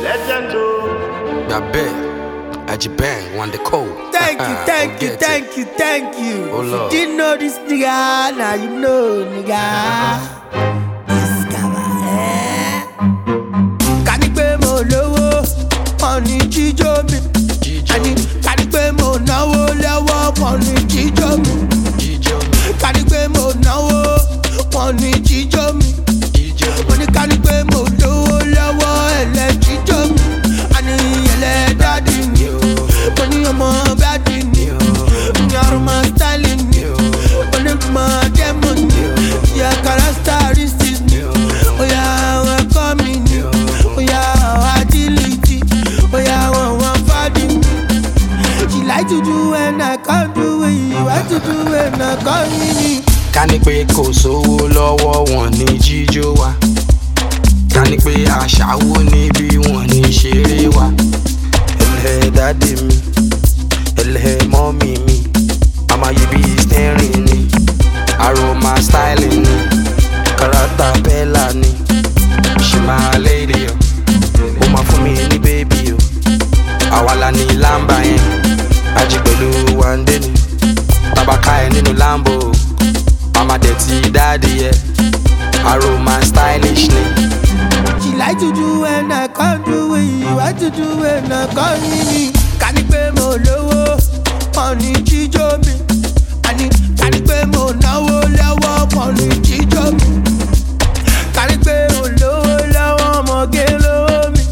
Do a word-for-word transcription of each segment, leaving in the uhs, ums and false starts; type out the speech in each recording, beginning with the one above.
Legend. I bet. Ajibang, one the code. Thank you, thank you, thank you, thank you. Oh, if Lord. you didn't know this nigga, now you know, nigga. This guy, eh? Kanipe mo lowo, money jijo mi. Ani kanipe mo nawo lewo, money jijo mi. Kanipe mo nawo, money jijo mi. Money kanipe mo lowo lewo, ele jijo mi. Ani ele daddy mi. Money omo daddy mi. Nyaro ma styling mi. Money ma demon mi. Yeah, characteristics mi. Oh yeah, welcome mi. Oh yeah, agility. Oh yeah, one one body mi. She like to do when I can't do it. You like to do when I can't me. Kani pé kò sówó lọ́wọ́ wọn ní jíjó wa. Kani pé aṣáwó níbí wọn ní ṣeré wa. Ẹlẹ́ dádì mi, ẹlẹ́ mọ́mì mi. Mama you be staring ni. Aroma styling ni. Karata bella ni. She my lady o. Ó máa fún mi ní baby o. Àwa la ní lámbà yẹn. Ají pẹ̀lú wàndé ni. Tabaka ẹ̀ nínú Lambo o. Mama dirty daddy, yeah. Aroma stylish ni. She like to do when I can't do it. You like to do when I can't me. Kanipe mo lowo, money jijo mi. Ani kanipe mo nawo lewo, money jijo mi. Kanipe mo lowo lewo, mo ge lowo mi.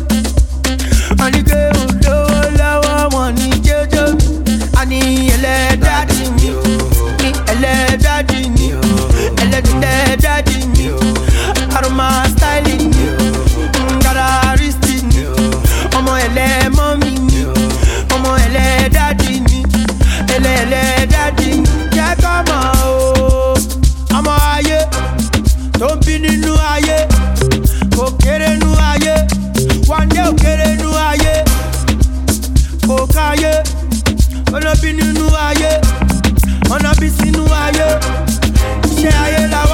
Ani ke mo lowo lewo, money jijo mi. Ani ele daddy mi, ni ele daddy mi. Ele daddy mi, aroma styling mi. Ngara wristing mi, ọmọ ele mommy mi, ọmọ ele daddy mi, ele ele daddy mi. Jẹ́ kọ́ mọ̀ o, ọmọ ayé tó ń bí nínú ayé, kò kéré nínú ayé, one day ò kéré nínú ayé, kò káyé, olóbí nínú ayé, ọ̀nà bí sínú ayé, iṣẹ́ ayé la